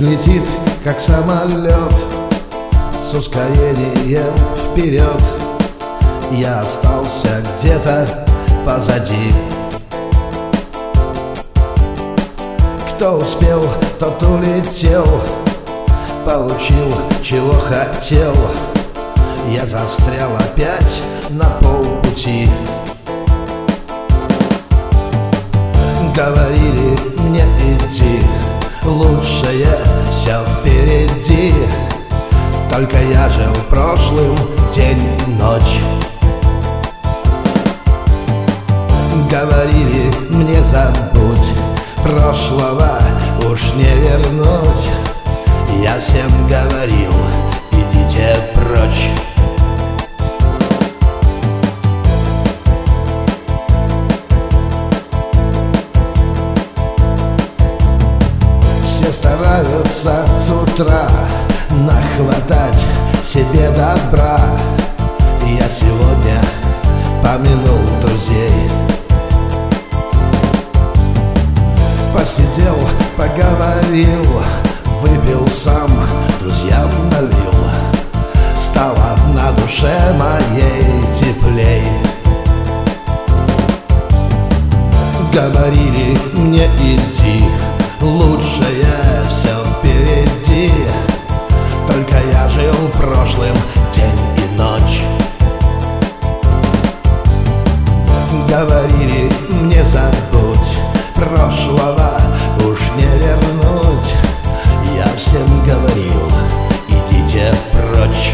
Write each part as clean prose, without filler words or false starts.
летит, как самолет, с ускорением вперед. Я остался где-то позади. Кто успел, тот улетел, получил, чего хотел. Я застрял опять на полпути. Говорили мне идти, лучшее все впереди. Только я жил прошлым день и ночь. Говорили мне забудь, прошлого уж не вернуть. Я всем говорил, идите прочь. Все стараются с утра нахватать себе добра. Я сегодня помянул друзей. Посидел, поговорил, выпил сам, друзьям налил. Стало на душе моей теплей. Говорили мне иди, лучшее все впереди. Только я жил прошлым день и ночь. Говорили мне забудь, прошлого уж не вернуть. Я всем говорил, идите прочь.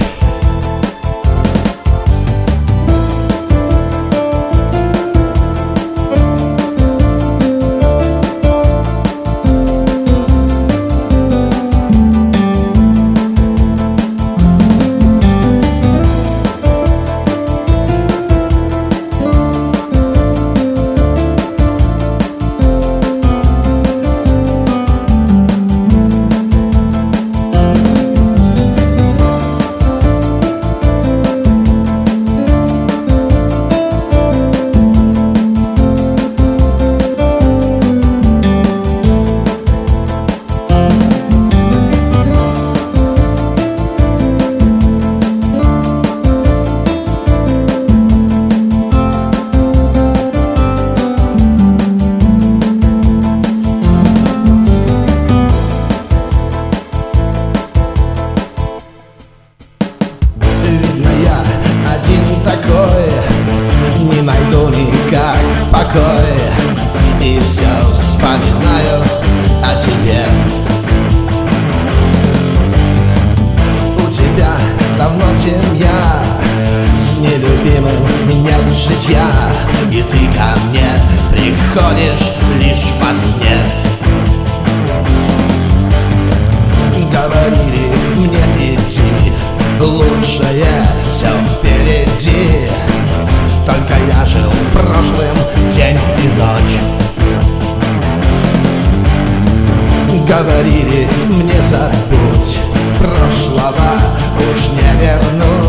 Не найду никак покой, и все вспоминаю о тебе. У тебя давно семья, с нелюбимым нет житья, и ты ко мне приходишь лишь во сне. Говорили мне идти, лучшее все впереди. Только я жил прошлым день и ночь. Говорили мне забудь, прошлого уж не вернуть.